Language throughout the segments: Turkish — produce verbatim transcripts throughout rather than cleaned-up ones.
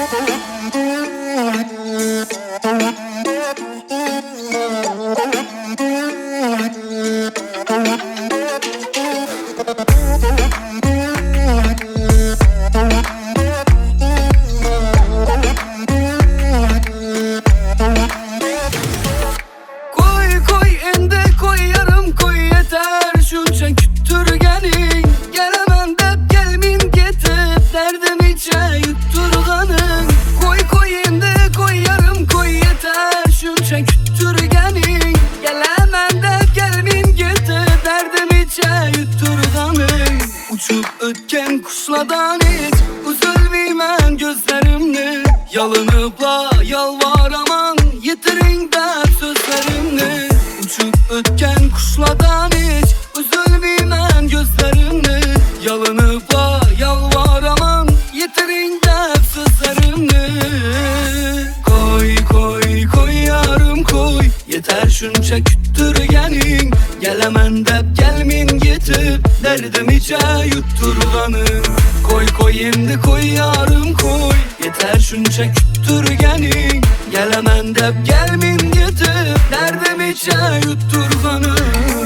Uçup ötken kuşlardan hiç üzülmeymen gözlerimni. Yalınıpla yalvaraman yitiring dep sözlerimni. Uçup ötken kuşlardan hiç üzülmeymen gözlerimni. Yalınıpla yalvaraman yitiring dep sözlerimni. Koy koy koy yarım koy, yeter şuncha küttürgening. Gelemen dep gelmin getip derdim içe yutturganing. Koy koy endi koy yarım koy, yeter şuncha küttürgening. Gelemen dep gelmin getip derdim içe yutturganing.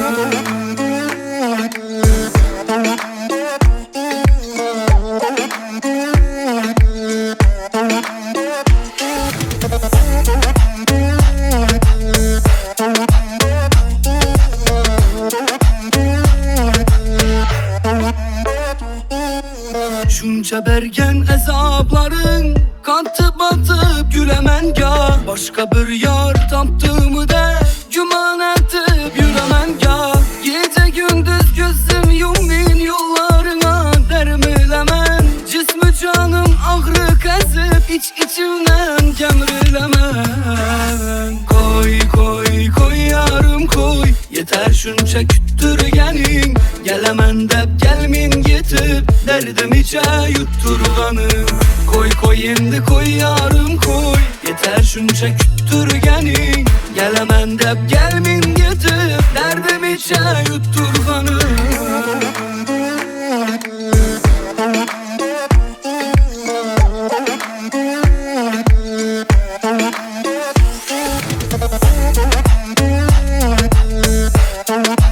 Şuncha bergen azapların katıp batıp gülemen ga. Başka bir yar taptığımı da güman etip yüremen ga. Gece gündüz gözüm yumin yollarına dermilemen. Cismi canım ağrı kesip iç içimden kemrilemen. Koy koy koy yarım koy, yeter şuncha küttürgening. Gelemen dep gelmin getip derdim içe yutturganing. Koy koy endi koy yarım koy, yeter şuncha küttürgening. Gelemen dep gelmin getip derdim içe yutturganing. We'll be right back.